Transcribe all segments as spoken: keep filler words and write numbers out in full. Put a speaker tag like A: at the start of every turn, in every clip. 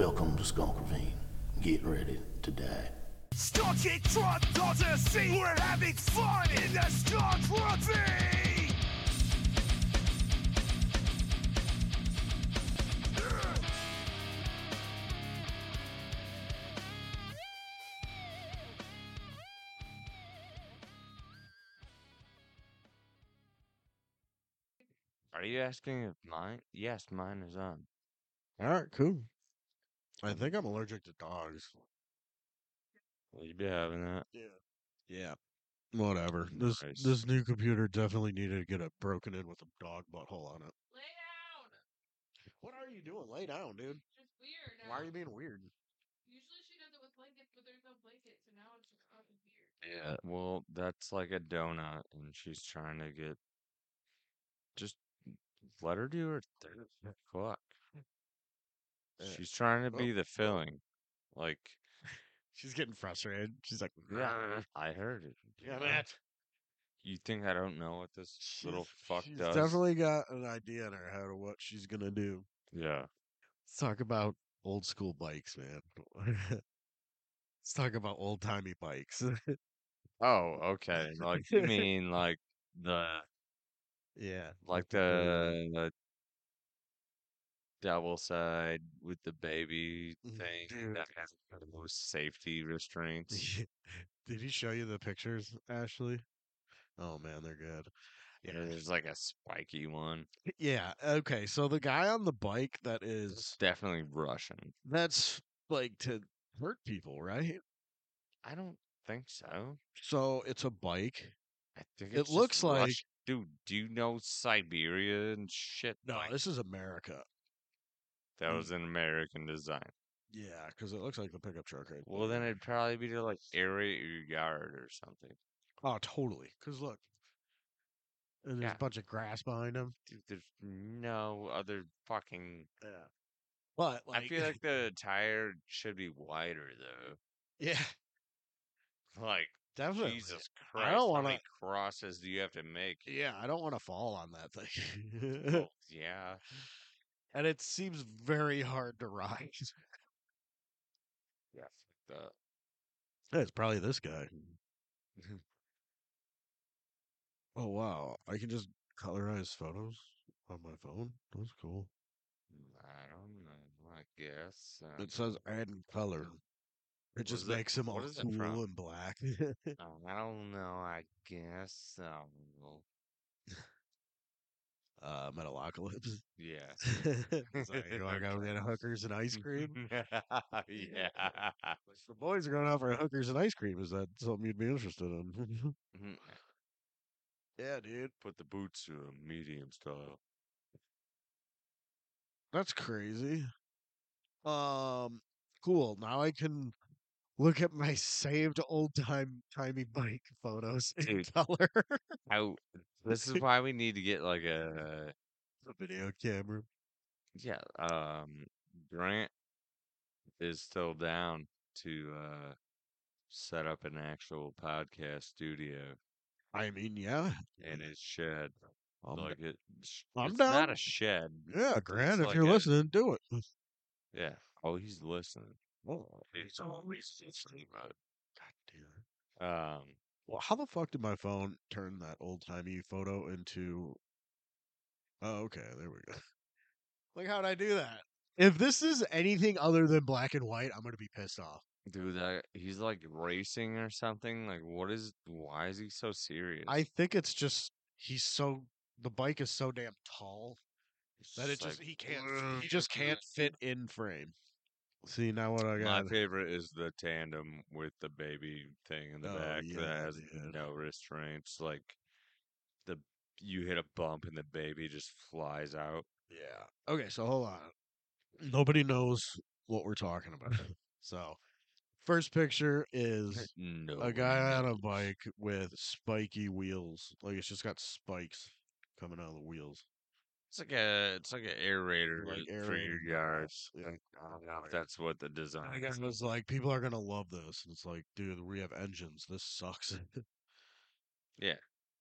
A: Welcome to Skunk Ravine. Get ready to die.
B: Skunky truck doesn't see we're having fun in the Skunk Ravine!
C: Are you asking if mine? Yes, mine is on.
D: All right, cool. I think I'm allergic to dogs.
C: Will you be having that?
D: Yeah. Yeah. Whatever. This
C: Nice.
D: this new computer definitely needed to get it broken in with a dog butthole on it.
E: Lay down.
D: What are you doing? Lay down, dude.
E: Just weird.
D: Why are
E: now.
D: you being weird?
E: Usually she does it with blankets, but there's no blanket, so now it's just fucking weird.
C: Yeah, well, that's like a donut, and she's trying to get. Just let her do her thing. Fuck.
D: Uh,
C: She's trying to
D: oh,
C: be the
D: oh.
C: filling. Like,
D: She's getting frustrated. She's like,
C: yeah, I heard it.
D: damn it.
C: You think I don't know what this little
D: She's,
C: fuck
D: she's
C: does?
D: definitely got an idea in her head of what she's gonna do.
C: Yeah.
D: Let's talk about old school bikes, man. Let's talk about old timey bikes.
C: Oh, okay. Like, you mean like the
D: yeah.
C: like the the double side with the baby thing
D: Dude.
C: that has the most safety restraints.
D: Did he show you the pictures, Ashley? Oh man, they're good.
C: Yeah, there's like a spiky one.
D: Yeah. Okay. So the guy on the bike that is
C: Definitely Russian.
D: that's like to hurt people, right?
C: I don't think so.
D: So it's a bike.
C: I think
D: It
C: it's just
D: looks like-
C: Russian. Dude, do you know Siberia and shit?
D: No,
C: Like,
D: this is America.
C: that was an American design.
D: Yeah, because it looks like the pickup truck right
C: Well, then
D: there.
C: it'd probably be to like aerate your yard or something.
D: Oh, totally. Because look, and there's
C: Yeah.
D: a bunch of grass behind him.
C: Dude, there's no other fucking.
D: Yeah. But like,
C: I feel like the tire should be wider though.
D: yeah,
C: Like,
D: definitely.
C: Jesus
D: I
C: Christ,
D: don't
C: how
D: want
C: many
D: to.
C: crosses do you have to make?
D: Yeah, I don't want to fall on that thing.
C: Well, yeah.
D: And it seems very hard to ride.
C: Yeah. The,
D: Yeah, it's probably this guy. Oh wow, I can just colorize photos on my phone. That's cool.
C: I don't know. I guess. Uh,
D: It says add color. It just
C: is it-
D: makes him
C: what
D: all
C: is it
D: cool
C: from?
D: and black.
C: oh, I don't know. I guess. So.
D: uh, Metalocalypse.
C: Yeah.
D: Sorry, you want to go get hookers and ice cream?
C: yeah.
D: The boys are going out for hookers and ice cream. Is that something you'd be interested in?
C: Mhm.
D: Yeah, dude.
C: Put the boots to a medium style.
D: That's crazy. Um, cool. Now I can look at my saved old time timey bike photos in
C: Dude.
D: color.
C: I, this is why we need to get like a
D: A video camera.
C: yeah. Um, Grant is still down to uh set up an actual podcast studio
D: I mean, yeah.
C: in his shed.
D: I'm,
C: Like it, it's
D: I'm
C: it's not
D: down.
C: a shed.
D: yeah, Grant,
C: it's
D: if
C: like
D: you're
C: a-
D: listening, do it.
C: Yeah. Oh, he's listening.
D: Oh,
C: He's always listening. But,
D: God damn it.
C: um,
D: Well, how the fuck did my phone turn that old timey photo into? Oh, okay, there we go. Like, how'd I do that? If this is anything other than black and white, I'm gonna be pissed off.
C: dude, that he's like racing or something. Like, what is? Why is he so serious?
D: I think it's just he's so the bike is so damn tall
C: It's
D: that it just
C: like,
D: he can't he just can't fit in frame. See now what I
C: My
D: got?
C: favorite is the tandem with the baby thing in the
D: Oh,
C: back
D: yeah,
C: that has
D: dude.
C: no restraints. Like the you hit a bump and the baby just flies out.
D: Yeah. Okay, so hold on. Nobody knows what we're talking about. So, first picture is
C: No,
D: a guy on a bike with spiky wheels. Like it's just got spikes coming out of the wheels.
C: It's like a it's like an aerator
D: Like
C: for your
D: aerated
C: yard.
D: grass. Yeah.
C: I don't know if that's what the design.
D: I guess it was like people are gonna love this. And it's like, dude, we have engines. This sucks.
C: Yeah,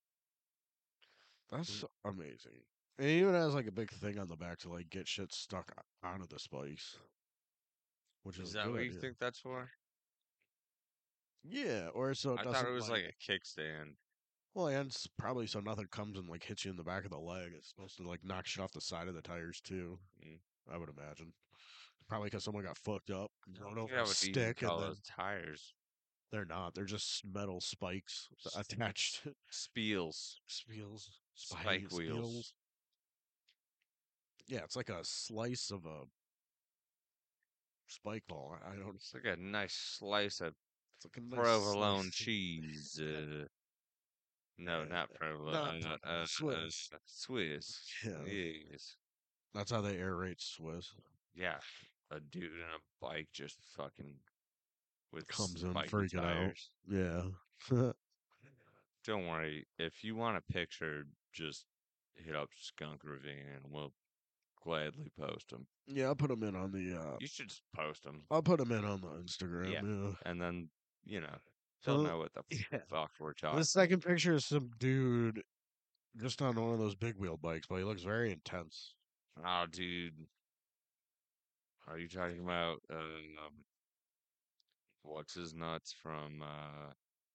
D: That's amazing. And it even has like a big thing on the back to like get shit stuck o- onto the spikes. which is,
C: Is
D: a
C: that
D: good
C: what you
D: idea.
C: think that's for?
D: Yeah, or so it
C: I
D: doesn't
C: thought it was
D: like,
C: like a kickstand.
D: well, and it's probably so nothing comes and like hits you in the back of the leg. It's supposed to like knock shit off the side of the tires too.
C: Mm.
D: I would imagine. Probably because someone got fucked up, run over
C: Yeah,
D: a
C: would even
D: stick, and
C: call
D: then
C: those tires
D: they're not. They're just metal spikes
C: S-
D: attached to
C: spiels,
D: spiels,
C: spike
D: spike
C: wheels.
D: spiels. Yeah, it's like a slice of a spike ball. I I don't.
C: It's like a nice slice of
D: It's like a nice
C: provolone
D: slice.
C: cheese. Uh, no,
D: Yeah,
C: not provolone.
D: not
C: Uh,
D: provolone,
C: uh, uh,
D: Swiss.
C: Swiss.
D: Yeah,
C: Yes.
D: that's how they aerate Swiss.
C: Yeah, a dude on a bike just fucking with
D: Comes in
C: spiky
D: freaking out.
C: tires.
D: Yeah.
C: Don't worry. If you want a picture, just hit up Skunk Ravine and we'll gladly post them.
D: Yeah, I'll put them in on the. uh
C: You should just post them.
D: I'll put them in on the Instagram.
C: Yeah.
D: Yeah.
C: And then, you know, they'll
D: Huh?
C: know what the
D: Yeah.
C: fuck we're talking
D: The second picture is some dude just on one of those big wheel bikes, but he looks very intense.
C: Oh, dude. Are you talking about, uh, um, what's his nuts from, uh,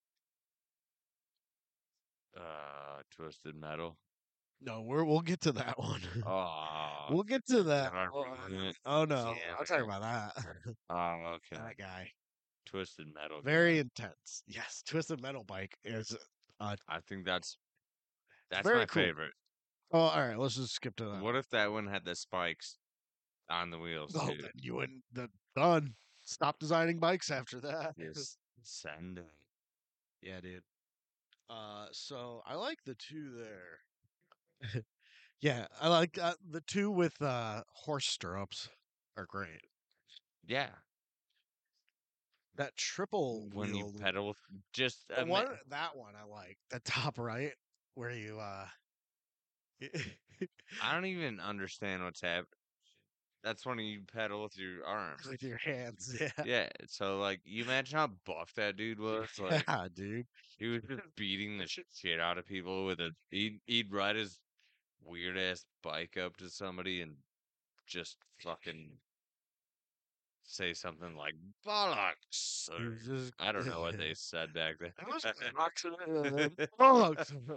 C: uh, Twisted Metal?
D: No, we're we'll get to that one.
C: Oh,
D: We'll get to that.
C: God
D: Oh,
C: damn it.
D: oh, no,
C: Damn
D: I'll talk
C: it.
D: about that.
C: Oh, okay.
D: That guy,
C: Twisted Metal.
D: very
C: guy.
D: intense. Yes, Twisted Metal bike is. Uh,
C: I think that's that's
D: very
C: my
D: cool.
C: favorite.
D: Oh, all right. Let's just skip to that.
C: What if that one had the spikes on the wheels
D: Oh,
C: too?
D: then you wouldn't. The, done. Stop designing bikes after that.
C: Just send 'em.
D: Yeah, dude. Uh, so I like the two there. Yeah, I like uh, the two with uh horse stirrups are great.
C: Yeah,
D: That triple
C: when you
D: wheel,
C: pedal, with- just
D: the
C: ima-
D: one that one I like. The top right where you uh
C: I don't even understand what's happening. That's when you pedal with your arms.
D: with your hands. Yeah.
C: Yeah, so like, you imagine how buff that dude was. Like,
D: Yeah, dude.
C: he was just beating the shit out of people with a. He'd, he'd ride his weird ass bike up to somebody and just fucking say something like bollocks.
D: He
C: Or,
D: was just
C: I don't know what they said back then.
D: It was accident. Oh,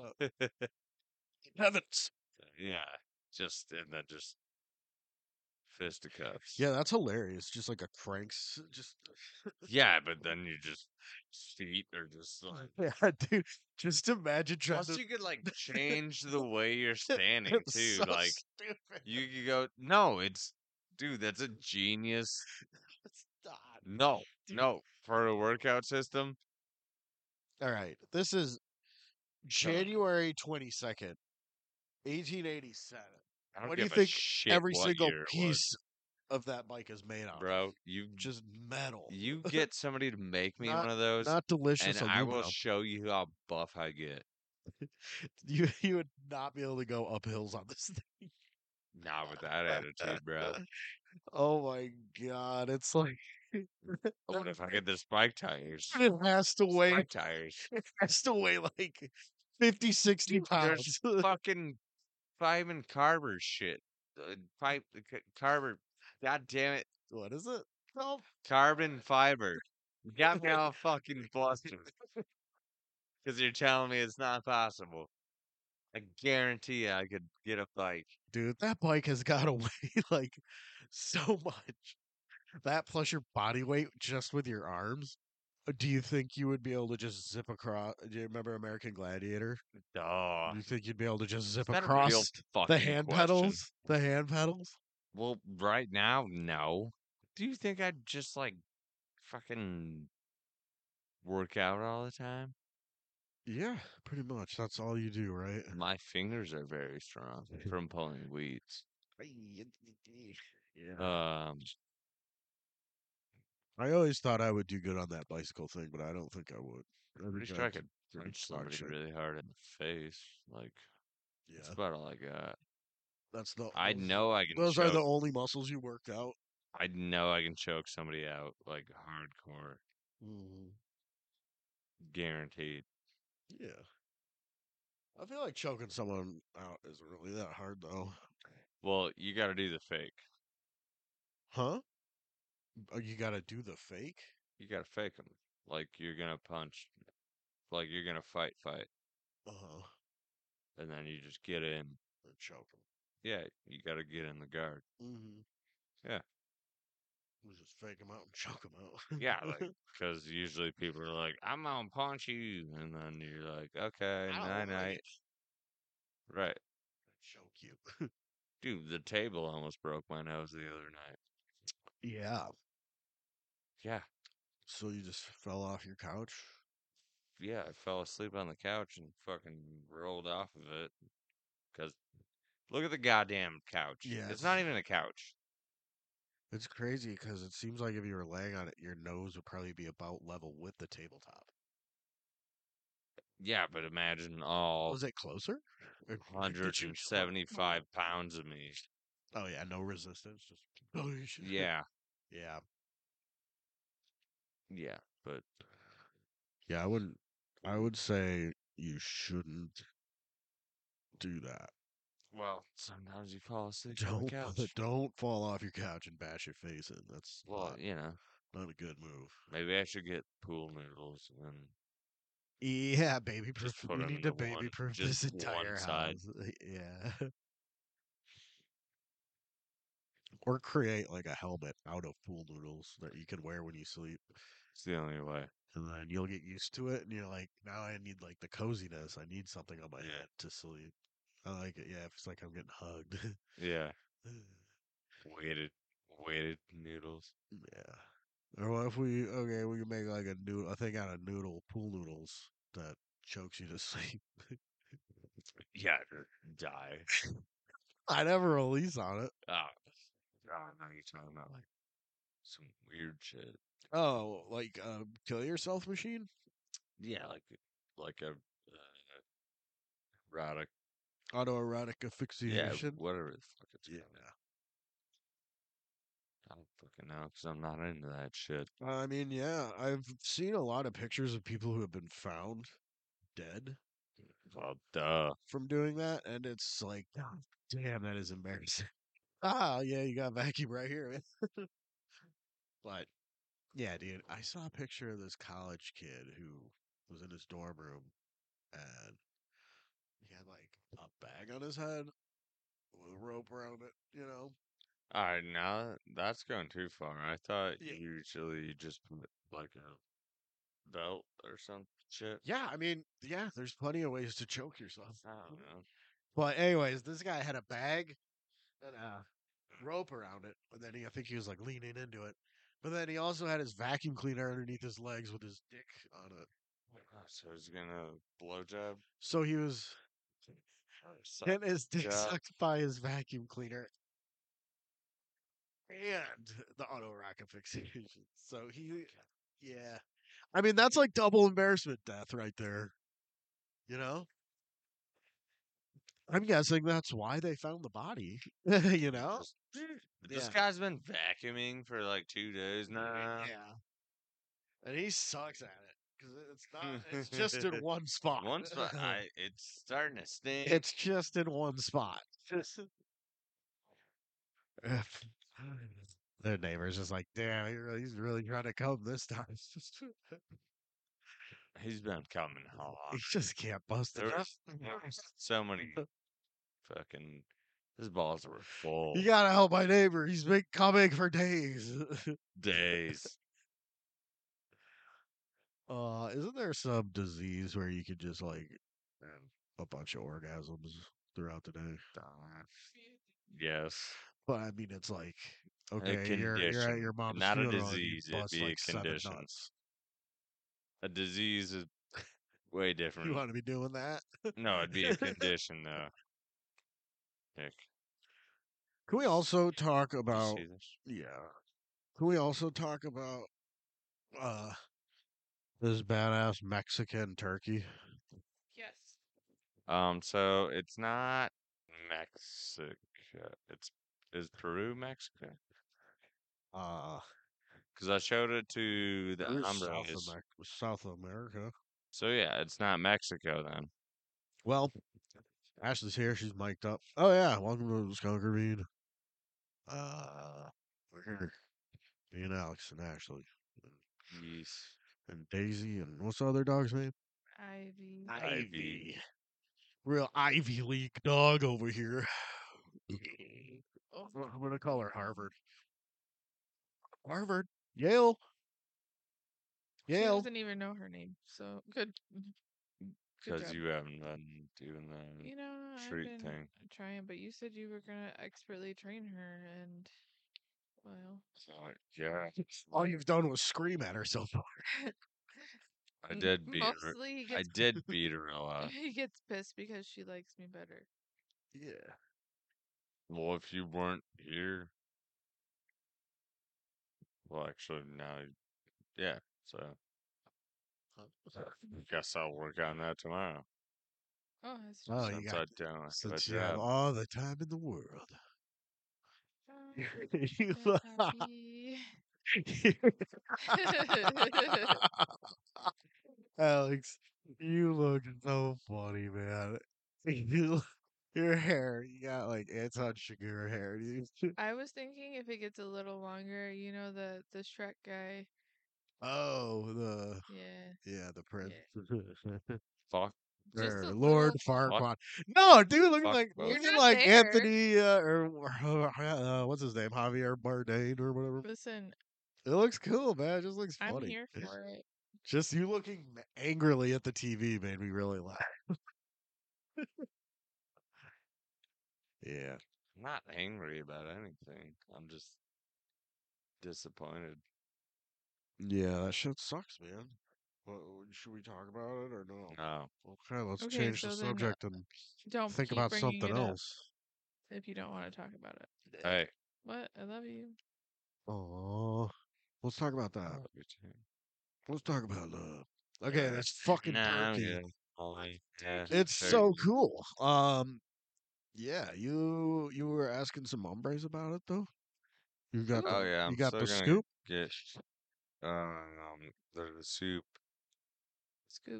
D: heavens.
C: Yeah, just and then just fisticuffs.
D: Yeah, that's hilarious. Just like a cranks. Just
C: Yeah, but then you just feet are just like.
D: yeah, dude. Just imagine trying
C: Plus,
D: to.
C: you could like change the way you're standing
D: It's
C: too.
D: so
C: Like
D: stupid.
C: you could go, no, it's dude, that's a genius.
D: Stop.
C: No,
D: Dude.
C: no, for a workout system.
D: All right, this is January twenty second, eighteen eighty seven.
C: I don't
D: What do you
C: give a
D: think
C: shit
D: every
C: what
D: single
C: year it was,
D: piece of that bike is made out of?
C: bro. You
D: Just metal.
C: you get somebody to make me
D: Not-
C: one of those,
D: Not delicious
C: and I will
D: aluminum.
C: show you how buff I get.
D: You you would not be able to go up hills on this thing.
C: Not with that attitude, bro.
D: Oh my god, it's like
C: What if I get the spike tires?
D: it has to weigh
C: Spike tires.
D: it has to weigh like fifty, sixty pounds.
C: There's fucking five and Carver shit. Uh, Five c- Carver. God damn it.
D: What is it? No.
C: Carbon fiber. You got me all fucking flustered. Because you're telling me it's not possible. I guarantee I could get a bike.
D: Dude, that bike has got to weigh like so much. That plus your body weight just with your arms. Uh, Do you think you would be able to just zip across? Do you remember American Gladiator?
C: Duh.
D: Do you think you'd be able to just zip
C: Is that a real
D: across
C: fucking
D: the hand
C: question?
D: pedals? The hand pedals?
C: Well, right now, no. Do you think I'd just like fucking work out all the time?
D: Yeah, pretty much. That's all you do, right?
C: My fingers are very strong from pulling weeds.
D: Yeah.
C: Um,
D: I always thought I would do good on that bicycle thing, but I don't think I would. I
C: pretty
D: think
C: sure I
D: I'd
C: could
D: pretty
C: punch
D: dog
C: somebody
D: shit.
C: really hard in the face. Like, that's
D: Yeah,
C: about all I got.
D: that's the.
C: I
D: those-
C: know I can
D: Those are the
C: choke.
D: only muscles you worked out.
C: I know I can choke somebody out like hardcore,
D: Mm,
C: guaranteed.
D: yeah. I feel like choking someone out isn't really that hard, though.
C: Well, you got to do the fake.
D: Huh? Oh, you gotta do the fake.
C: You gotta fake them. Like you're gonna punch, like you're gonna fight, fight,
D: Uh huh.
C: and then you just get in.
D: Or choke him.
C: Yeah, you gotta get in the guard.
D: Mm-hmm.
C: Yeah.
D: We just fake him out and choke him out.
C: Yeah, like because usually people are like, "I'm gonna punch you," and then you're like, "Okay,
D: I
C: night
D: don't like
C: night."
D: it.
C: Right,
D: Choke you.
C: dude. The table almost broke my nose the other night.
D: Yeah.
C: Yeah,
D: So you just fell off your couch?
C: yeah. I fell asleep on the couch and fucking rolled off of it. Cause look at the goddamn couch.
D: Yeah,
C: It's
D: it's,
C: not even a couch.
D: it's crazy because it seems like if you were laying on it, your nose would probably be about level with the tabletop.
C: Yeah, but imagine all
D: Was it closer? Or
C: hundred
D: did you
C: and
D: jump?
C: seventy-five pounds of me.
D: Oh yeah, no resistance. Just
C: Yeah,
D: yeah,
C: yeah, but
D: yeah. I wouldn't. I would say you shouldn't do that.
C: well, sometimes you fall asleep on the
D: Don't
C: couch.
D: don't fall off your couch and bash your face in. That's
C: Well,
D: not,
C: you know,
D: not a good move.
C: maybe I should get pool noodles and
D: Yeah, baby proof.
C: just put
D: We
C: them
D: need
C: in the
D: to baby
C: one,
D: proof
C: just
D: this entire
C: one side.
D: house. Yeah. Or create like a helmet out of pool noodles that you can wear when you sleep.
C: It's the only way.
D: And then you'll get used to it and you're like, now I need like the coziness. I need something on my
C: Yeah.
D: head to sleep. I like it. Yeah, it's like I'm getting hugged.
C: Yeah, weighted, weighted noodles.
D: Yeah. Or what if we okay, we can make like a noodle a thing out of noodle pool noodles that chokes you to sleep.
C: Yeah, or die.
D: I never release on it.
C: Oh, oh, now you're talking about like some weird shit.
D: Oh, like a kill yourself machine?
C: Yeah, like like a uh, erotic.
D: Autoerotic
C: Yeah,
D: asphyxiation.
C: whatever the fuck it's
D: Yeah.
C: called. I don't fucking know because I'm not into that shit.
D: I mean, yeah, I've seen a lot of pictures of people who have been found dead
C: Well, duh.
D: from doing that, and it's like, God damn, that is embarrassing. Ah, yeah, you got vacuum right here, man. But yeah, dude, I saw a picture of this college kid who was in his dorm room, and he had like a bag on his head with a rope around it, you know?
C: All right, now that's going too far. I thought
D: Yeah.
C: usually you just put like a belt or some shit.
D: Yeah, I mean, yeah, there's plenty of ways to choke yourself.
C: I don't know.
D: But anyways, this guy had a bag and a rope around it, and then he, I think he was like leaning into it. But then he also had his vacuum cleaner underneath his legs with his dick on it.
C: Oh, so he's gonna blowjob.
D: So he was
C: Suck
D: getting his dick
C: job.
D: sucked by his vacuum cleaner and the auto rocket fixation. So he, yeah. I mean, that's like double embarrassment death right there. You know? I'm guessing that's why they found the body. You know?
C: This
D: Yeah.
C: guy's been vacuuming for like two days now.
D: Yeah. And he sucks at it because it's not. It's just in one spot.
C: One spot, I it's starting to stink.
D: It's just in one spot. Their neighbor's just like, damn, he really- he's really trying to come this time.
C: He's been coming hard.
D: He just can't bust it
C: There
D: up.
C: was so many fucking. His balls were full.
D: You gotta help my neighbor. He's been coming for days.
C: Days.
D: Uh, isn't there some disease where you could just like have a bunch of orgasms throughout the day?
C: Yes.
D: But I mean, it's like okay, you're you're at
C: condition,
D: your mom's
C: not a
D: funeral and you
C: disease, it'd
D: bust
C: be a
D: like seven
C: condition.
D: nuts.
C: A disease is way
D: You
C: different.
D: want to be doing that?
C: No, it'd be a condition though. Nick,
D: Can we also talk
C: did you
D: about?
C: see this?
D: Yeah. Can we also talk about uh this badass Mexican turkey?
E: Yes.
C: Um, so it's not Mexico. It's is Peru Mexico?
D: Uh,
C: Because I showed it to the
D: Peru's South,
C: hombres.
D: Amer- South America.
C: So yeah, it's not Mexico then.
D: Well, Ashley's here. She's mic'd up. Oh yeah, welcome to Skunk Ravine. Uh, we're here. Me and Alex and Ashley
C: Yes.
D: and Daisy and what's the other dog's name?
E: Ivy.
C: Ivy.
D: Real Ivy League dog over here.
E: Oh,
D: I'm gonna call her Harvard. Harvard. Yale.
E: she
D: Yale.
E: doesn't even know her name. So good. Good
C: Because
E: job.
C: you haven't been doing the
E: You know, I've
C: treat
E: been
C: thing.
E: trying, but you said you were gonna expertly train her, and well,
C: So, yeah.
D: All you've done was scream at her so far.
C: I
E: m-
C: did beat her.
E: mostly he
C: I
E: gets
C: did beat her a lot.
E: he gets pissed because she likes me better.
D: Yeah.
C: Well, if you weren't here, well, actually, now, yeah. So, guess I'll work on that tomorrow.
E: Oh, that's
D: Oh, you
C: Since
D: got
C: I don't have a
D: since you have
C: job.
D: all the time in the world.
E: um,
D: You
E: that happy.
D: Alex, you look so funny, man. You, your hair, you got like Anton Chigurh hair, dude.
E: I was thinking if it gets a little longer, you know the the Shrek guy.
D: Oh, the
E: Yeah,
D: yeah, the prince.
C: Fuck.
E: just
D: Or
E: a
D: Lord
E: little.
D: Farquaad. No, dude, looking
C: Fuck
D: like
C: both.
E: You're
D: looking
E: not
D: like
E: there.
D: Anthony uh, or or, uh, what's his name, Javier Bardem or whatever.
E: Listen,
D: It looks cool, man. It just looks
E: I'm
D: funny.
E: here for it.
D: Just you looking angrily at the T V made me really laugh. Yeah.
C: I'm not angry about anything. I'm just disappointed.
D: Yeah, that shit sucks, man. What, should we talk about it or no?
C: No.
D: Okay, let's
E: Okay,
D: change the
E: so then uh,
D: subject and
E: don't
D: think
E: keep
D: about
E: bringing
D: something
E: it up
D: else.
E: if you don't want to talk about it.
C: Hey.
E: What? I love you.
D: Oh, let's talk about
C: I
D: that.
C: love you too.
D: Let's talk about love. Okay,
C: Uh,
D: this fucking
C: nah, I'm
D: turkey.
C: good. Only, yeah,
D: It's so
C: turkey.
D: cool. Um, yeah, you you were asking some hombres about it though. You got
C: Oh,
D: the
E: Ooh,
C: yeah,
D: you
C: I'm
D: got
C: still
D: the
C: gonna
D: scoop.
C: get um the, the soup.
E: scoop.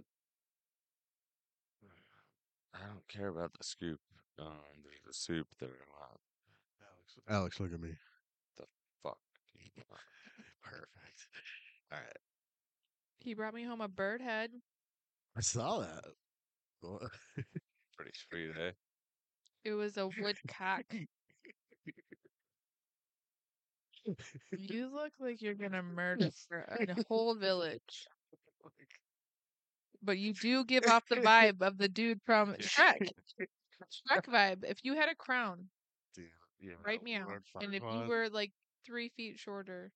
C: I don't care about the scoop. Um, there's the soup that I want.
D: Alex, Alex, look at me.
C: The fuck.
D: Perfect. All right,
E: He brought me home a bird head.
D: I saw that. Well,
C: Pretty sweet, eh?
E: It was a woodcock. You look like you're gonna murder a whole village, but you do give off the vibe of the dude from Shrek. Shrek vibe. If you had a crown,
D: Dude, yeah,
E: right meow,
D: Lord
E: and if you
D: Farquaad.
E: were like three feet shorter,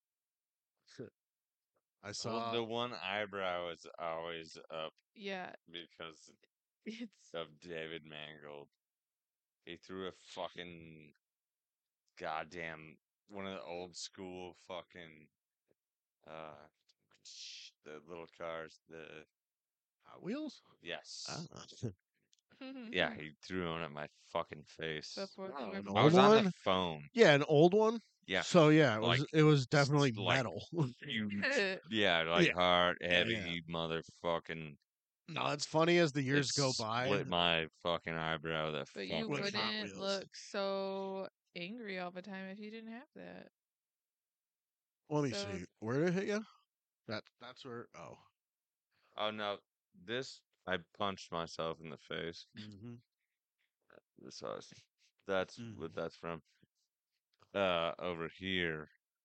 D: I
C: Well,
D: saw.
C: the one eyebrow is always up
E: yeah,
C: because
E: it's
C: of David Mangold. He threw a fucking goddamn one of the old school fucking uh sh- the little cars. The
D: Hot Wheels?
C: yes,
D: Ah.
C: yeah, he threw one at my fucking face.
E: before
D: Oh,
E: you
D: an
E: were
C: I
D: old
C: was on the
D: one?
C: phone.
D: Yeah, an old one.
C: Yeah,
D: So yeah, it
C: like
D: was it was
C: s-
D: definitely
C: like
D: metal.
C: huge. Yeah, like
D: Yeah,
C: hard,
D: yeah, yeah.
C: heavy motherfucking.
D: No, it's funny as the
C: It
D: years go by
C: split my fucking eyebrow. The
E: But
C: fuck
E: you
D: with
C: was
D: Hot
E: wouldn't
D: Wheels.
E: look so angry all the time if you didn't have that.
D: Let me
E: So
D: see. Where did it hit you? That that's where. Oh.
C: Oh no, this I punched myself in the face.
D: Mm-hmm.
C: This was that's what
D: Mm.
C: that's from. Uh, over here,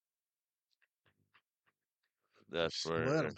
C: that's
D: Split
C: where.
D: them.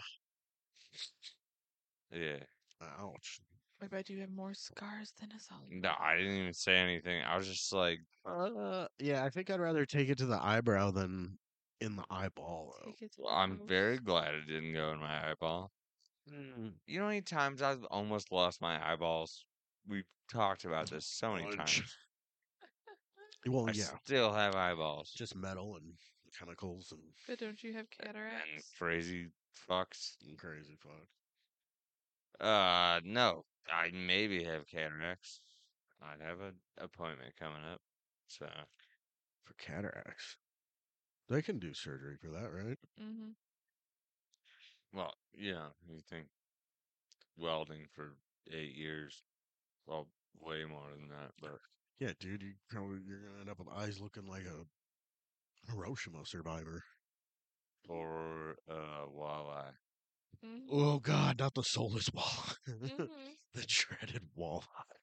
C: Yeah.
D: Ouch.
E: I bet you have more scars than us all.
C: No, I didn't even say anything. I was just like,
D: Uh, yeah, I think I'd rather take it to the eyebrow than in the eyeball. Though.
E: Take it to
C: well,
E: the
C: I'm
E: house.
C: very glad it didn't go in my eyeball. Mm, You know how many times I've almost lost my eyeballs? We've talked about this so many
D: Bunch.
C: times.
D: Well,
C: I
D: yeah,
C: still have eyeballs.
D: just metal and chemicals and
E: But don't you have
C: And
E: cataracts?
C: crazy fucks.
D: crazy fuck.
C: Uh, no. I maybe have cataracts. I'd have an appointment coming up. So,
D: For cataracts. They can do surgery for that, right?
E: Mm-hmm.
C: well, you know, you think welding for eight years. Well, way more than that, but
D: Yeah, dude, you probably you're gonna end up with eyes looking like a Hiroshima survivor.
C: or uh, walleye.
E: Mhm.
D: Oh God, not the soulless walleye.
E: Mhm.
D: The shredded walleye.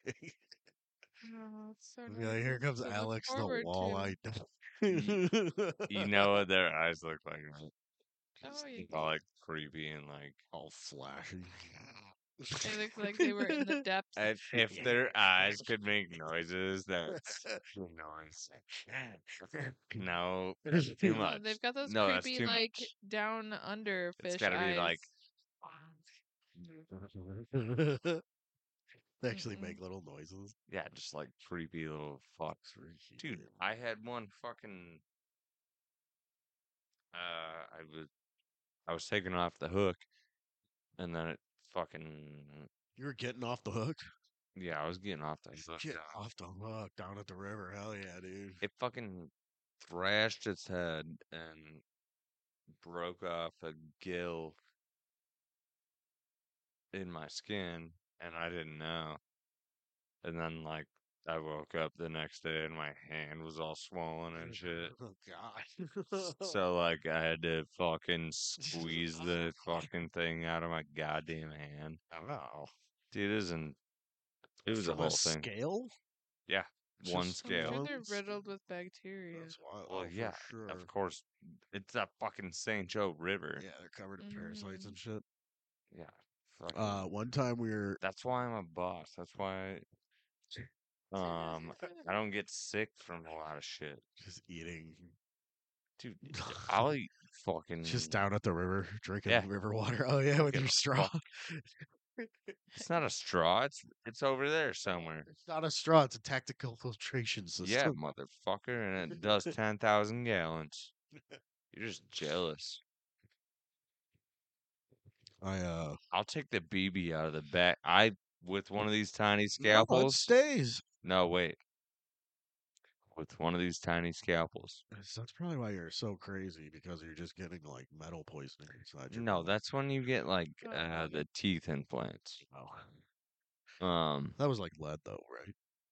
E: Oh, it's so
D: Yeah,
E: nice
D: here comes
E: to look
D: Alex, the
E: forward to.
D: walleye.
C: You know what their eyes look like, right?
E: Oh, you
C: All like creepy and like.
D: All flashy.
E: They look like they were in the depths.
C: If, if their eyes could make noises, that's noise. No, that's too
E: No,
C: much.
E: they've got those
C: No, that's
E: creepy,
C: too
E: like
C: much.
E: down under
C: It's
E: fish
C: gotta be
E: eyes.
C: like.
D: They actually
E: Mm-mm.
D: make little noises.
C: Yeah, just like creepy little fucks. Dude, I had one fucking. Uh, I was I was taking off the hook, and then it fucking.
D: You were getting off the hook?
C: Yeah, I was getting off the hook.
D: Get off the hook down at the river. Hell yeah, dude.
C: It fucking thrashed its head and broke off a gill in my skin, and I didn't know. And then, like, I woke up the next day and my hand was all swollen and shit.
D: Oh God.
C: So, like, I had to fucking squeeze the fucking thing out of my goddamn hand.
D: Oh.
C: Dude, it isn't. It was a
D: From
C: whole
D: a
C: thing.
D: scale?
C: Yeah, one
D: Just
E: I'm sure
C: scale.
E: they're
D: one
E: riddled with bacteria.
D: That's wild.
C: Well,
D: Oh,
C: yeah,
D: for sure.
C: of course. It's that fucking Saint Joe River.
D: Yeah, they're covered in parasites
E: Mhm.
D: and shit.
C: Yeah. Fucking.
D: Uh, one time we were.
C: That's why I'm a boss. That's why. Um, I don't get sick from a lot of shit.
D: Just eating.
C: Dude, I'll eat fucking.
D: Just down at the river, drinking
C: Yeah.
D: river water. Oh yeah, with
C: Give
D: your
C: a
D: straw.
C: fuck. It's not a straw. It's it's over there somewhere.
D: It's not a straw. It's a tactical filtration system.
C: Yeah, motherfucker, and it does ten thousand gallons. You're just jealous.
D: I uh.
C: I'll take the B B out of the back. I with one of these tiny
D: No, it
C: scalpels.
D: stays.
C: No, wait. With one of these tiny scalpels.
D: That's that's probably why you're so crazy because you're just getting like metal poisoning inside your.
C: No,
D: body.
C: that's when you get like
E: Oh,
C: uh
E: okay.
C: the teeth implants.
D: Oh.
C: Um,
D: That was like lead though, right?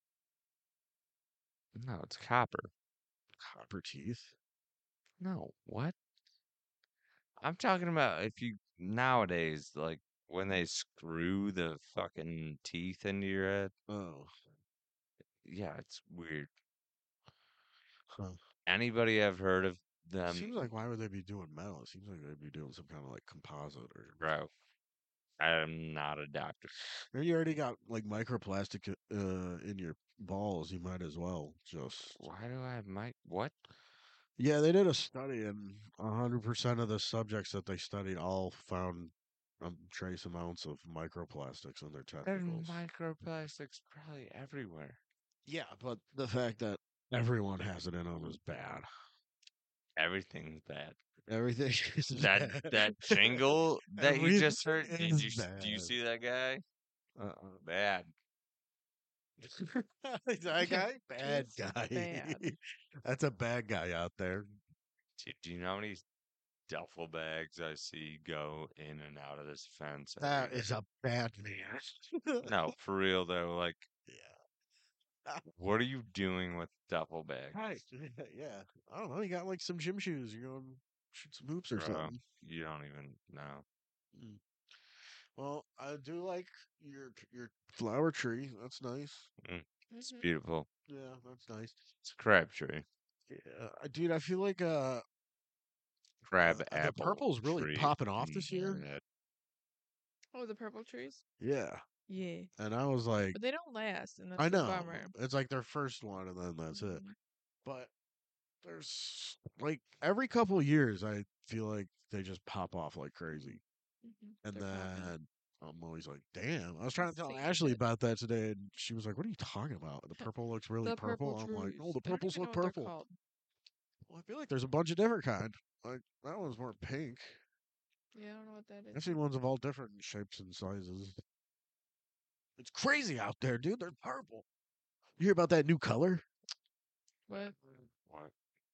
C: no, it's copper.
D: Copper teeth.
C: No, what? I'm talking about if you nowadays like when they screw the fucking teeth into your head.
D: Oh.
C: Yeah, it's weird.
D: Huh.
C: Anybody have heard of
D: It
C: them,
D: seems like why would they be doing metal? It seems like they'd be doing some kind of like composite or.
C: bro? I'm not a doctor.
D: Or you already got like microplastic uh in your balls. You might as well just.
C: Why do I have my what?
D: Yeah, they did a study, and a hundred percent of the subjects that they studied all found um, trace amounts of microplastics in their
C: There's
D: testicles.
C: microplastics probably everywhere.
D: Yeah, but the fact that everyone has it in them is bad.
C: Everything's bad.
D: Everything is
C: That
D: bad.
C: that jingle that you just heard.
D: Everything
C: Did
D: is
C: you s- do you
D: bad.
C: see that guy?
D: Uh-uh.
C: Bad.
D: that guy, bad
E: Just
D: guy.
E: bad.
D: That's a bad guy out there.
C: Dude, do you know how many duffel bags I see go in and out of this fence?
D: That
C: every
D: is
C: day?
D: a bad man.
C: No, for real though. Like,
D: Yeah.
C: what are you doing with duffel bags?
D: Right. Yeah. I don't know. You got like some gym shoes. You're going to shoot some hoops or
C: Bro,
D: something.
C: you don't even know.
D: Mm. Well, I do like your your flower tree. That's nice.
C: It's
E: Mhm.
C: beautiful.
D: Yeah, that's nice.
C: It's a crab tree.
D: Yeah, I- dude, I feel like uh,
C: Crab
D: uh, the
C: apple.
D: purple's really
C: tree
D: popping off
C: on
D: this
C: the
D: year.
C: internet.
E: Oh, the purple trees?
D: Yeah,
E: Yeah.
D: and I was like,
E: But they don't last, and that's
D: I
E: the
D: know
E: bummer.
D: it's like their first one, and then that's it.
E: Mhm.
D: But there's like every couple of years, I feel like they just pop off like crazy,
E: Mhm.
D: and
E: They're popping.
D: then I'm always like, damn. I was trying to tell
E: Same
D: Ashley
E: shit.
D: about that today, and she was like, "What are you talking about? The purple looks really
E: The
D: purple."
E: purple
D: I'm like, "Oh,
E: trees.
D: the
E: I don't
D: purples
E: even know
D: look
E: what they're
D: purple."
E: called.
D: Well, I feel like there's a bunch of different kind. Like that one's more pink.
E: Yeah, I don't know what that is.
D: I've seen ones of all different shapes and sizes. It's crazy out there, dude. They're purple. You hear about that new color?
E: What?
C: What?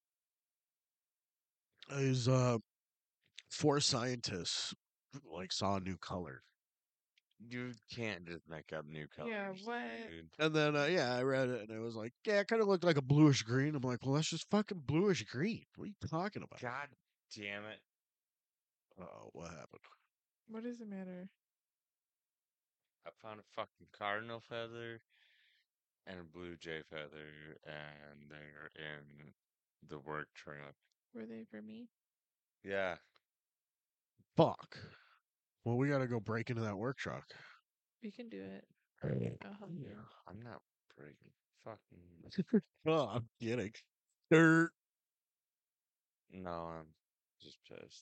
D: Is uh four scientists like saw a new color.
C: You can't just make up new colors.
E: Yeah, what?
C: Dude.
D: And then uh, yeah, I read it and it was like, yeah, it kind of looked like a bluish green. I'm like, well, that's just fucking bluish green. What are you talking about?
C: God damn it.
D: Oh, what happened?
E: What does it matter?
C: I found a fucking cardinal feather and a blue jay feather, and they're in the work truck.
E: Were they for me?
C: Yeah.
D: Fuck. Well, we gotta go break into that work truck.
E: We can do it. I'll help you.
C: I'm not breaking. Fucking.
D: Oh, I'm kidding. Dirt.
C: No, I'm just pissed.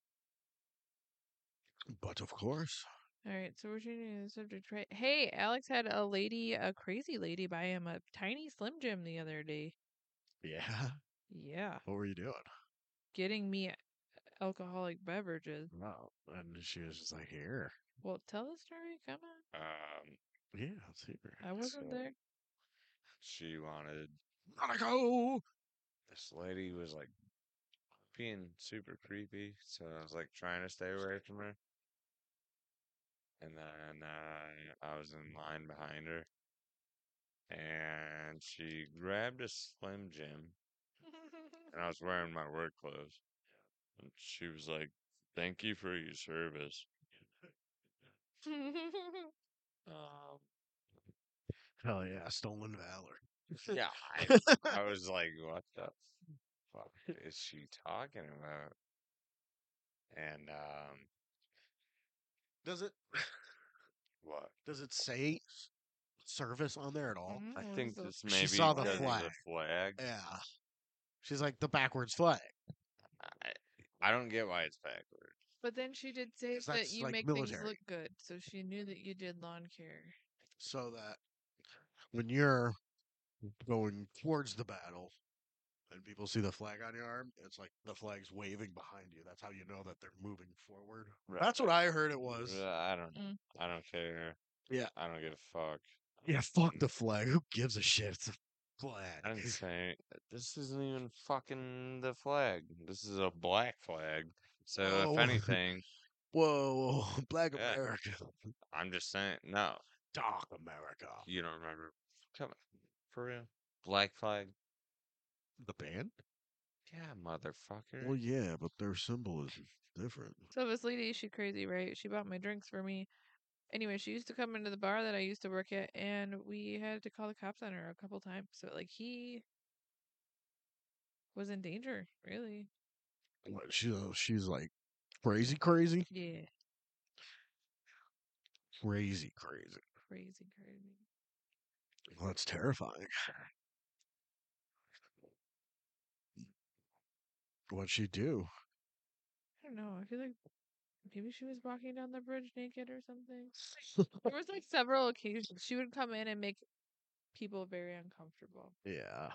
D: But of course.
E: All right, so we're changing the subject, right? Hey, Alex had a lady, a crazy lady, buy him a tiny Slim Jim the other day.
D: Yeah.
E: Yeah,
D: What were you doing?
E: getting me alcoholic beverages.
D: No. And she was just like, here.
E: Well, tell the story. Come on.
C: Um,
D: Yeah, let's hear it.
E: I wasn't
C: So-
E: there.
C: she wanted.
D: Gotta go.
C: This lady was like being super creepy, so I was like trying to stay away from her. And then uh, I was in line behind her, and she grabbed a Slim Jim, and I was wearing my work clothes. And she was like, "Thank you for your service." Um,
D: Hell yeah, stolen valor.
C: yeah, I, I was like, "What the fuck is she talking about?" And um,
D: Does it
C: what?
D: does it say s- service on there at all?
E: Mm,
C: I
E: what
C: think
E: is the-
C: this
D: She
C: maybe
D: saw the
C: because of
D: flag.
C: the flag.
D: Yeah. She's like the backwards flag.
C: I, I don't get why it's backwards.
E: But then she did say
D: 'Cause
E: that
D: that's,
E: you
D: like,
E: make
D: military.
E: things look good, so she knew that you did lawn care.
D: So that when you're going towards the battle and people see the flag on your arm, it's like the flag's waving behind you. That's how you know that they're moving forward. That's what I heard it was.
C: Uh, I don't know.
E: Mm.
C: I don't care.
D: Yeah.
C: I don't give a fuck.
D: Yeah, fuck the flag. Who gives a shit? It's a
C: I didn't
D: flag.
C: say this isn't even fucking the flag. This is a black flag. So
D: Oh.
C: if anything,
D: Whoa, Black
C: Yeah.
D: America.
C: I'm just saying. No,
D: Dark America.
C: you don't remember. Come on, for real. Black flag.
D: The band?
C: Yeah, motherfucker.
D: Well, yeah, but their symbol is different.
E: So this lady, she crazy, right? She bought my drinks for me. Anyway, she used to come into the bar that I used to work at, and we had to call the cops on her a couple times. So like he was in danger, really.
D: What, she, uh, she's like crazy, crazy?
E: Yeah,
D: Crazy, crazy.
E: crazy, crazy.
D: Well, that's terrifying. What'd she do?
E: I don't know. I feel like maybe she was walking down the bridge naked or something. There was like several occasions she would come in and make people very uncomfortable.
D: Yeah.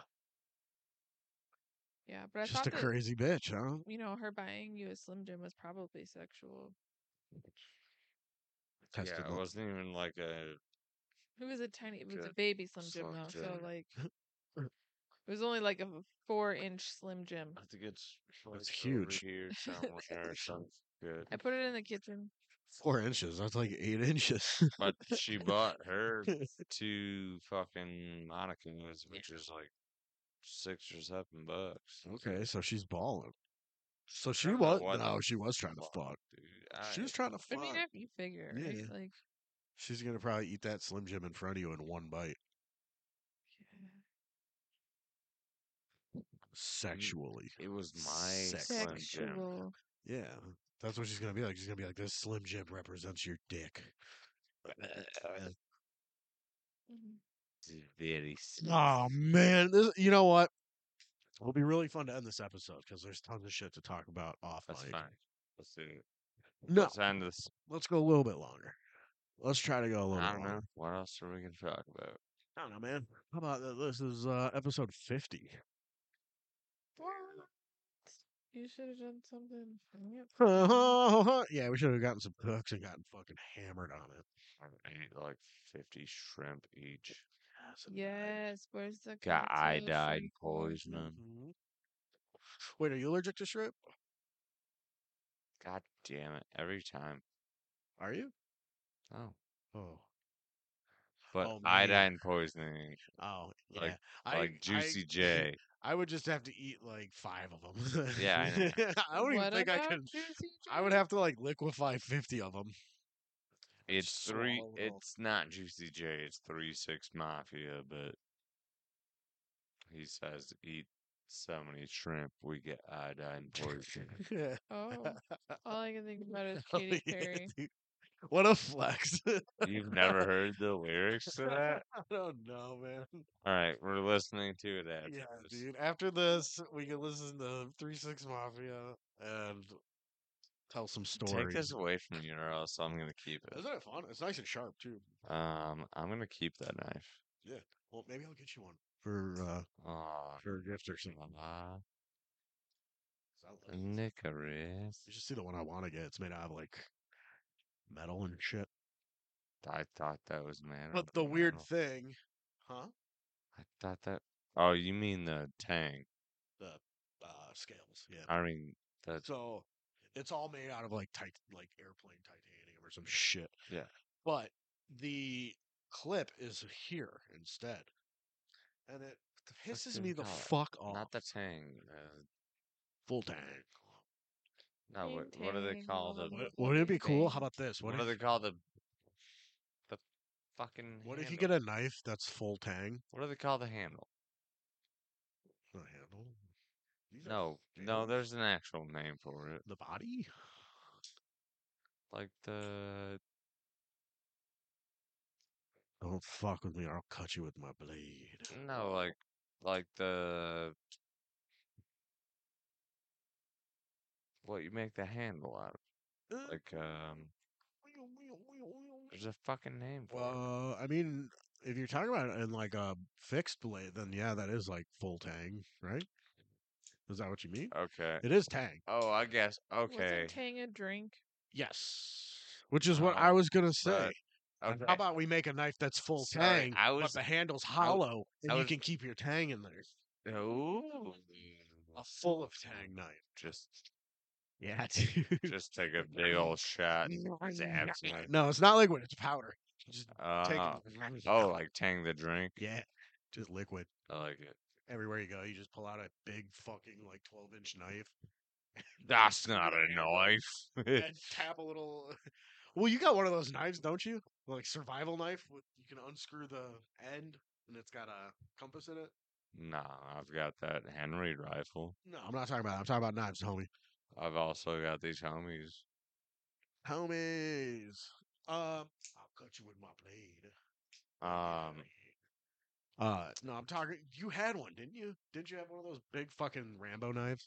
E: Yeah, but I
D: Just
E: thought
D: a
E: that
D: crazy bitch, huh?
E: you know her buying you a Slim Jim was probably sexual.
D: Tested
C: Yeah, it
D: the-
C: wasn't even like a.
E: It was a tiny. It was a
C: Good
E: baby Slim Jim
C: Slim
E: though, so
C: Jim.
E: like it was only like a four inch Slim Jim.
C: I think it's.
D: That's
C: like over
D: huge.
C: Here somewhere. Sounds good.
E: I put it in the kitchen.
D: Four inches. That's like eight inches.
C: But she bought her two fucking Monaco's, which is like six or seven bucks.
D: Okay, so she's balling. So she
C: don't know
D: was.
C: what
D: No,
C: the
D: she was trying to fuck.
C: dude.
D: She
C: I-
D: was trying to
E: I
D: fuck.
E: mean, if you figure, right?
D: Yeah.
E: Like,
D: She's gonna probably eat that Slim Jim in front of you in one bite. Sexually.
C: It was my
D: Sex.
C: Slim Jim.
E: sexual.
D: Yeah. That's what she's gonna be like. She's gonna be like, this Slim Jim represents your dick.
E: Mhm.
C: It's very s-
D: Oh man, this. You know what? It'll be really fun to end this episode because there's tons of shit to talk about off
C: That's
D: mic.
C: fine. Let's do it.
D: No,
C: Let's end this.
D: let's go a little bit longer. Let's try to go a little
C: I
D: bit
C: don't
D: longer.
C: know. What else are we gonna talk about?
D: I don't know, man. How about th- this is uh, episode fifty?
E: What? You should have done something. Yep.
D: Yeah, we should have gotten some cooks and gotten fucking hammered on it.
C: I ate like fifty shrimp each.
E: Yes. Where's the
C: Got
E: cocktail
C: iodine
E: shrimp?
C: poisoning.
D: Mhm. Wait, are you allergic to shrimp?
C: God damn it! Every time.
D: Are you?
C: Oh,
D: Oh,
C: but
D: Oh, man.
C: iodine poisoning,
D: oh, yeah.
C: Like-
D: I,
C: like Juicy
D: I,
C: J.
D: I would just have to eat like five of them.
C: Yeah, I know.
D: I don't even
E: What
D: think I
E: about
D: can.
E: Juicy
D: I would
E: J?
D: have to like liquefy fifty of them.
C: It's three.
D: Swallow it all.
C: It's not Juicy J. It's Three Six Mafia, but he says eat so many shrimp we get iodine poisoning.
D: Yeah.
E: Oh, all I can think about is
D: Oh,
E: Katy
D: yeah,
E: Perry.
D: dude. What a flex.
C: You've never heard the lyrics to that?
D: I don't know, man.
C: All right, we're listening to it after
D: Yeah,
C: this.
D: dude. After this, we can listen to Three Six Mafia and tell some stories.
C: Take this away from you, or else I'm gonna keep it.
D: Isn't it fun? It's nice and sharp too.
C: Um, I'm gonna keep that knife.
D: Yeah. Well, maybe I'll get you one for uh
C: Oh,
D: for a gift or something.
C: ah,
D: 'Cause I love it.
C: Nicorette.
D: You should see the one I want to get. It's made out of like metal and shit.
C: I thought that was man.
D: But the weird thing, huh?
C: I thought that. Oh, you mean the Tang?
D: The uh scales. Yeah.
C: I mean the.
D: So it's all made out of like tit- like airplane titanium or some shit.
C: Yeah.
D: But the clip is here instead. And it
C: fuck
D: pisses
C: do
D: me
C: they
D: the
C: call it?
D: fuck off.
C: Not the Tang. Uh,
D: Full tank.
C: no, what,
E: Tang
C: what do they
E: Tang,
C: call
E: all
C: the?
E: of
D: What,
E: those
D: wouldn't it be
E: lovely
D: cool? How
E: things.
D: about this? What,
C: What, do
D: if,
C: they call the? The fucking.
D: what if you
C: handle?
D: get a knife that's full tang?
C: What do they call the handle?
D: The handle? These are
C: No, no,
D: handles?
C: there's an actual name for it.
D: The body?
C: Like the.
D: Don't fuck with me or I'll cut you with my blade.
C: No, like, like the. What you make the handle out of?
D: Uh,
C: Like, um, there's a fucking name for it.
D: Well, I mean, if you're talking about it in like a fixed blade, then yeah, that is like full tang, right? Is that what you mean?
C: Okay.
D: It is tang.
C: Oh, I guess. Okay.
E: Wasn't Tang a drink?
D: Yes. Which is what
C: No,
D: I was gonna say.
C: but- okay.
D: How about we make a knife that's full
C: Sorry,
D: tang,
C: I
D: but
C: was-
D: the handle's hollow, and
C: I
D: you
C: was-
D: can keep your tang in there.
C: Ooh.
D: A full of tang knife.
C: Just,
D: Yeah, dude.
C: just take a big old shot. Zap, zap.
D: No, it's not liquid. It's powder. Just take
C: Uh,
D: it.
C: oh, like Tang the drink.
D: Yeah, just liquid.
C: I like it.
D: Everywhere you go, you just pull out a big fucking like twelve inch knife
C: That's not a knife.
D: and tap a little. Well, you got one of those knives, don't you? Like survival knife. With, you can unscrew the end, and it's got a compass in it.
C: Nah, I've got that Henry rifle.
D: No, I'm not talking about that. I'm talking about knives, homie.
C: I've also got these homies.
D: Homies. Um, I'll cut you with my blade.
C: Um,
D: Uh, no, I'm talking. You had one, didn't you? Didn't you have one of those big fucking Rambo knives?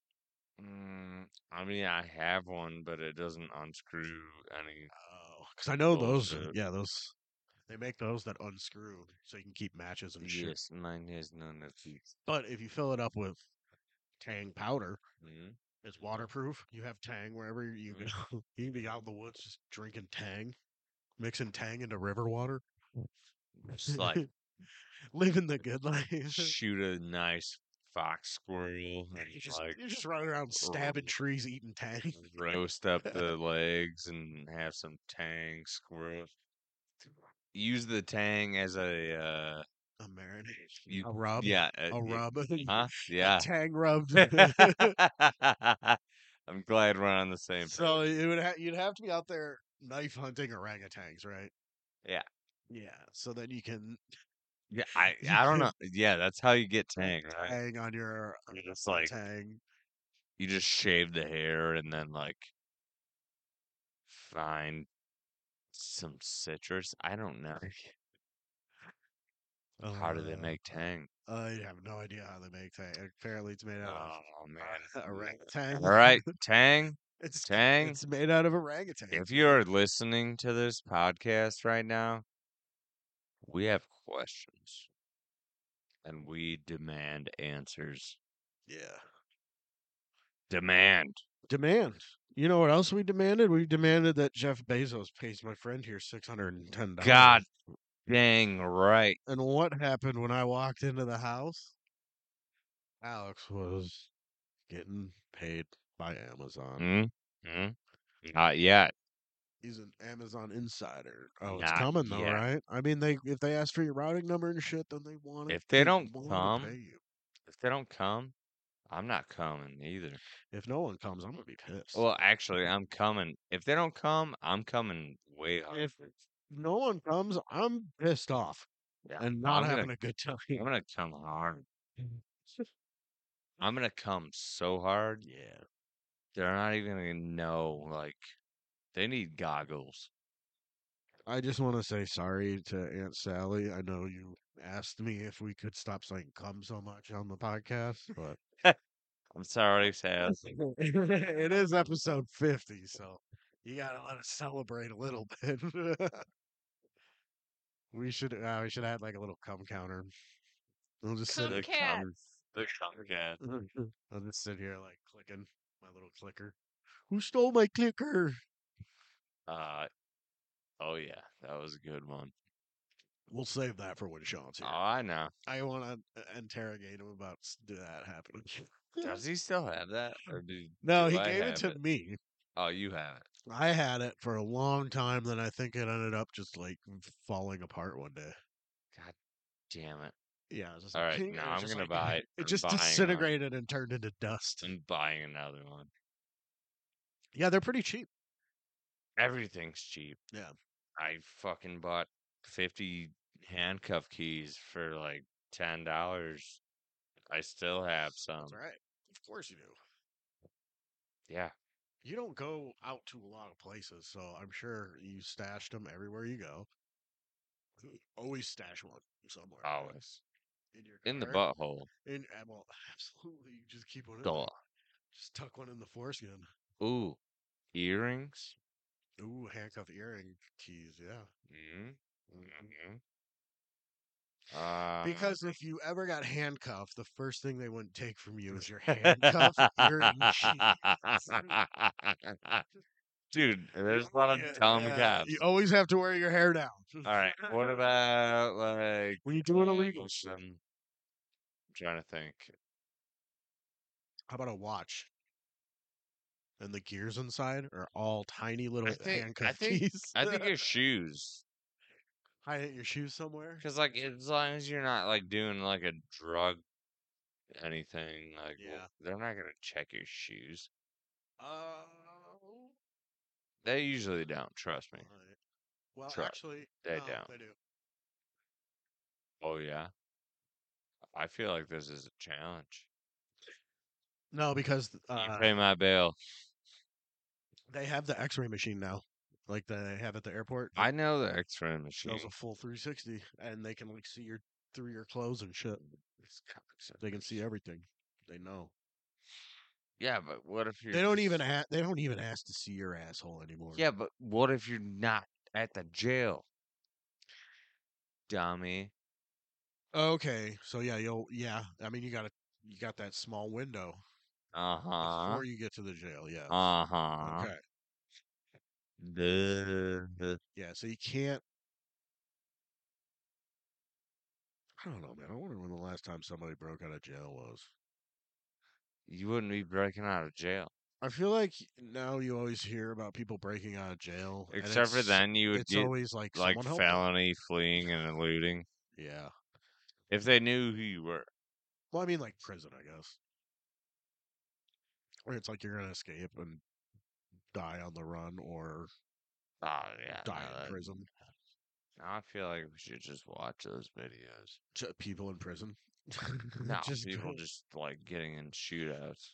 C: mm, I mean, I have one, but it doesn't unscrew any.
D: Oh, because I know those.
C: Bullshit.
D: Yeah, those. They make those that unscrew, so you can keep matches and shit.
C: Yes, mine has none of these.
D: But if you fill it up with Tang powder,
C: Mhm.
D: it's waterproof. You have Tang wherever you go. You can be out in the woods just drinking Tang, mixing Tang into river water.
C: Just like
D: living the good life.
C: shoot a nice fox squirrel and
D: You just,
C: like
D: you're just running around stabbing trees, eating Tang.
C: roast up the legs and have some Tang squirrel. Use the Tang as a uh,
D: A marinade.
C: you,
D: A rub.
C: yeah, uh,
D: A
C: y-
D: rub.
C: huh?
D: A
C: Yeah.
D: Tang rubbed.
C: I'm glad we're on the same.
D: So
C: page.
D: it would ha- you'd have to be out there knife hunting orangutans, right?
C: Yeah.
D: Yeah. So then you can
C: Yeah, I I don't know. Yeah, that's how you get Tang, right?
D: Tang on your
C: You just like
D: Tang.
C: you just shave the hair and then like find some citrus. I don't know. How do they
D: Uh,
C: make Tang?
D: I have no idea how they make Tang. Apparently, it's made out
C: Oh man.
D: of orangutan.
C: All right, Tang.
D: It's
C: Tang.
D: It's made out of orangutan.
C: If you're listening to this podcast right now, we have questions and we demand answers.
D: Yeah.
C: Demand.
D: Demand. You know what else we demanded? We demanded that Jeff Bezos pays my friend here six hundred and ten dollars.
C: God dang right.
D: And what happened when I walked into the house? Alex was getting paid by Amazon.
C: Hmm? Hmm? Not yet.
D: He's an Amazon insider. Oh, it's
C: Not
D: coming though,
C: yet.
D: right? I mean, they if they ask for your routing number and shit, then they want it.
C: If they don't
D: want to
C: come,
D: pay you.
C: If they don't come, I'm not coming either.
D: If no one comes, I'm gonna be pissed.
C: Well, actually, I'm coming. If they don't come, I'm coming way hard.
D: if no one comes, I'm pissed off
C: Yeah,
D: and not
C: I'm
D: having
C: gonna,
D: a good time.
C: I'm gonna come hard. I'm gonna come so hard.
D: Yeah.
C: They're not even gonna know. Like, they need goggles.
D: I just want to say sorry to Aunt Sally. I know you asked me if we could stop saying "cum" so much on the podcast, but
C: I'm sorry, Sal.
D: it is episode fifty, so you gotta let us celebrate a little bit. we should uh, we should add like a little cum counter. We'll just sit.
E: Cum
C: The
E: cat.
C: cum, the cum cat.
D: I'll just sit here like clicking my little clicker. Who stole my clicker?
C: Uh, oh yeah, that was a good one.
D: We'll save that for when Sean's here.
C: Oh, I know.
D: I want to interrogate him about s- that happening.
C: Does he still have that, or did
D: No,
C: do
D: he
C: I
D: gave it
C: have
D: to
C: it?
D: me.
C: Oh, you have it.
D: I had it for a long time, then I think it ended up just like falling apart one day.
C: God damn it!
D: Yeah, it was just
C: All
D: like,
C: right,
D: "King,"
C: now
D: and it was
C: I'm
D: just
C: gonna
D: like-
C: buy it.
D: It
C: I'm
D: just
C: buying one.
D: disintegrated and turned into dust.
C: I'm buying another one.
D: Yeah, they're pretty cheap.
C: Everything's cheap.
D: Yeah.
C: I fucking bought fifty handcuff keys for like ten dollars. I still have some.
D: That's right. Of course you do.
C: Yeah.
D: You don't go out to a lot of places, so I'm sure you stashed them everywhere you go. Always stash one somewhere. right?
C: Always.
D: In your
C: In the
D: car.
C: butthole.
D: In uh, well, absolutely. You just keep one in.
C: Duh.
D: there. Just tuck one in the foreskin.
C: Ooh. Earrings.
D: Ooh, handcuff earring keys. Yeah.
C: Mm-hmm. Mm-hmm. Uh,
D: Because if you ever got handcuffed, the first thing they wouldn't take from you is your handcuff earring keys.
C: Dude, there's a lot of
D: Yeah,
C: dumb
D: yeah,
C: cops.
D: You always have to wear your hair down.
C: All right. What about like
D: when you're doing illegal?
C: some? I'm trying to think.
D: How about a watch? And the gears inside are all tiny little
C: I think-
D: handcuff
C: I think-
D: keys.
C: I think your shoes,
D: hide your shoes somewhere.
C: because like as long as you're not like doing like a drug anything, like well,
D: Yeah.
C: they're not gonna check your shoes.
D: Uh,
C: They usually don't. Trust me.
D: alright. Well,
C: Try.
D: actually,
C: They
D: no,
C: don't.
D: They do.
C: Oh yeah. I feel like this is a challenge.
D: No, because
C: You
D: uh,
C: pay my bill.
D: they have the X-ray machine now, like they have at the airport.
C: I know the X-ray machine.
D: Shows a full three sixty, and they can like see your through your clothes and shit.
C: These
D: They can
C: cocksuckers.
D: see everything. They know.
C: Yeah, but what if you're?
D: They don't
C: just-
D: even ha- they don't even ask to see your asshole anymore.
C: Yeah, but what if you're not at the jail? Dummy.
D: Okay, so yeah, you'll yeah. I mean, you got to you got that small window
C: Uh huh.
D: before you get to the jail. Yeah.
C: Uh huh.
D: Okay.
C: The
D: Yeah. So you can't. I don't know, man. I wonder when the last time somebody broke out of jail was.
C: you wouldn't be breaking out of jail,
D: I feel like now you always hear about people breaking out of jail, and
C: except for
D: it's-
C: then you would
D: It's
C: get
D: always like
C: like
D: someone help them.
C: felony fleeing and eluding
D: Yeah.
C: if they knew who you were.
D: Well, I mean, like prison, I guess. Where it's like you're gonna escape and die on the run or
C: Oh yeah.
D: die
C: no,
D: in
C: that-
D: prison.
C: Now I feel like we should just watch those videos.
D: J- people in prison.
C: No,
D: just
C: people
D: go-
C: just like getting in shootouts.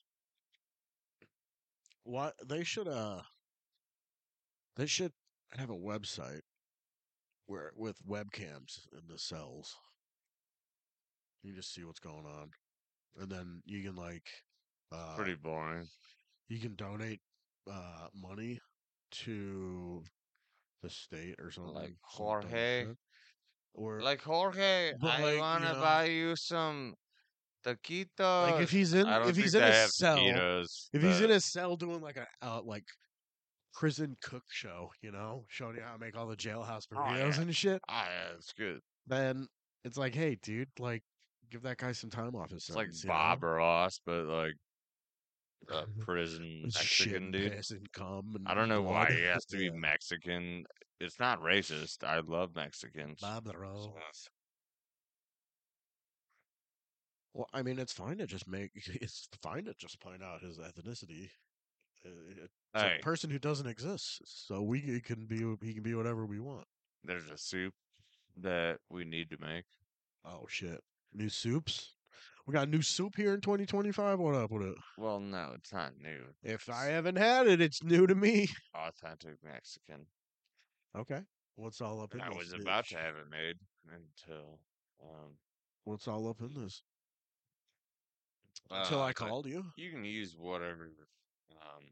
D: What they should uh they should have a website where with webcams in the cells. You just see what's going on. And then you can like uh
C: Pretty boring.
D: you can donate uh money to the state or something.
C: Like
D: some dumb
C: Jorge?
D: shit. Or
C: Like Jorge,
D: But,
C: I
D: like, you
C: wanna
D: know-
C: buy you some taquitos.
D: like if he's in
C: I don't
D: if he's
C: think
D: in
C: they
D: a
C: have
D: cell
C: taquitos,
D: if he's in
C: but-
D: a cell doing like a uh, like prison cook show, you know, showing you how to make all the jailhouse
C: Oh,
D: burritos
C: yeah.
D: and shit,
C: ah, yeah, it's good.
D: then it's like, hey, dude, like, give that guy some time off his
C: It's like
D: sentence. you know?
C: Bob Ross, but like a prison
D: With
C: Mexican
D: shit and
C: dude.
D: piss and cum and
C: I don't know why
D: blood.
C: he has to be
D: Yeah.
C: Mexican. It's not racist. I love Mexicans.
D: Bob the Ross. Well, I mean, it's fine to just make it's fine to just point out his ethnicity. Uh, It's
C: Hey,
D: a person who doesn't exist, so we it can be he can be whatever we want.
C: there's a soup that we need to make.
D: Oh shit! New soups. We got new soup here in twenty twenty-five. What up with it?
C: Well, no, it's not new.
D: If
C: It's
D: I haven't had it, it's new to me.
C: authentic Mexican.
D: Okay. What's all up in
C: And I
D: this?
C: was about to
D: bitch?
C: have it made until um
D: What's all up in this?
C: uh,
D: Until I
C: but
D: called you.
C: you can use whatever um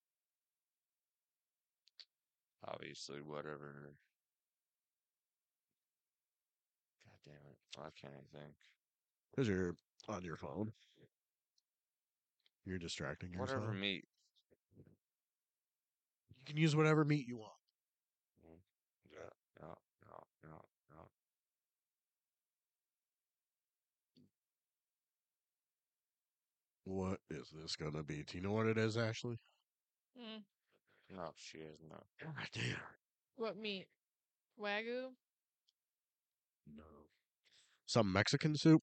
C: obviously whatever. God damn it. Why can't I think?
D: Because you're on your phone. You're distracting yourself.
C: Whatever meat.
D: You can use whatever meat you want.
C: Mm, Yeah, no, no, no, no.
D: What is this gonna be? Do you know what it is, Ashley?
E: Mm.
C: No, she has not.
D: God damn.
E: What meat? Wagyu?
C: No.
D: Some Mexican soup?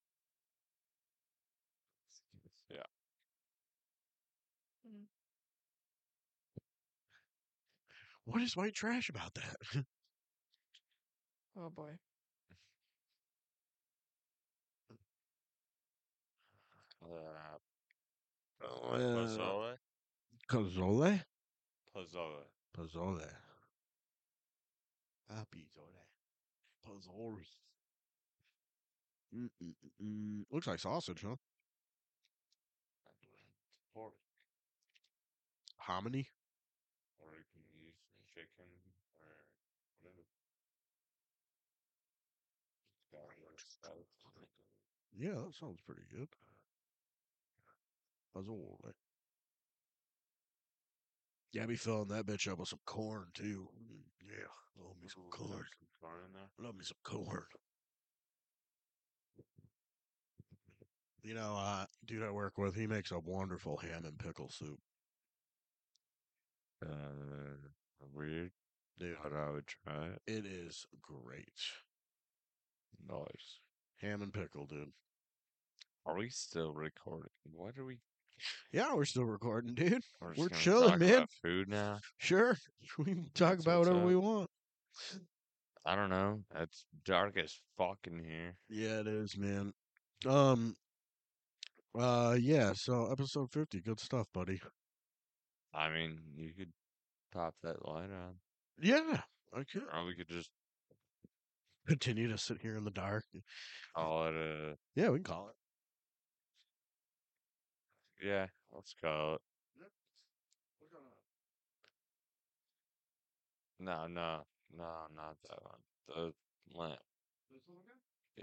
C: Yeah.
E: Mm.
D: What is white trash about that?
E: Oh boy.
C: Uh,
D: Uh,
C: Pozole?
D: Pozole?
C: Pozole.
D: Pozole. Ah, Pozole. Pozole. Mm-mm-mm. Looks like sausage, huh?
C: Pork.
D: Hominy?
C: Or you can use chicken or whatever. Garlic stuff.
D: Yeah, that sounds pretty good. Pozole. Yeah, be filling that bitch up with some corn too. Mm, yeah, love me some
C: Ooh,
D: corn.
C: throw some corn in there.
D: Love me some corn. You know, uh, dude I work with, he makes a wonderful ham and pickle soup.
C: Uh, weird,
D: Dude,
C: but I would try it.
D: it is great.
C: Nice.
D: Ham and pickle, dude.
C: Are we still recording? What are we?
D: Yeah, we're still recording, dude.
C: We're, just
D: We're
C: gonna
D: chilling,
C: talk
D: man.
C: about food now.
D: Sure. We can talk
C: That's
D: about
C: what's
D: whatever
C: up.
D: we want.
C: I don't know. It's dark as fuck in here.
D: Yeah, it is, man. Um, uh, yeah, so episode fifty, good stuff, buddy.
C: I mean, you could pop that light on,
D: Yeah, I could
C: or we could just
D: continue to sit here in the dark.
C: call it a.
D: Yeah, we can call it.
C: Yeah, let's call it. No, no, no, not that one. The lamp. Yeah.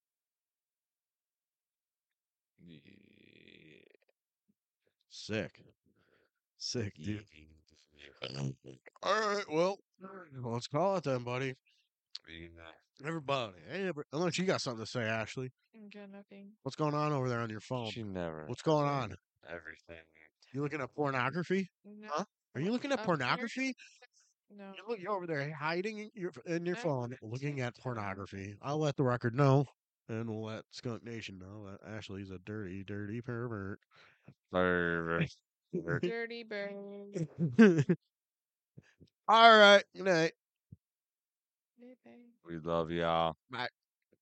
C: Yeah.
D: Sick. Sick, dude.
C: Yeah.
D: All right, well, let's call it then, buddy.
C: Yeah.
D: Everybody, hey, every- unless you got something to say, Ashley.
E: Okay, nothing.
D: What's going on over there on your phone?
C: She never.
D: What's going
C: has
D: on?
C: Everything.
D: You looking at pornography?
E: No.
D: Huh? Are you looking at
E: Um,
D: pornography?
E: No.
D: You look, you're over there hiding in your in your
E: I-
D: phone, looking at pornography. I'll let the record know, and we'll let Skunk Nation know that Ashley's a dirty, dirty pervert.
C: Pervert.
E: Dirty bird.
D: All right, good night.
E: Bye-bye.
C: We love y'all.
D: Bye.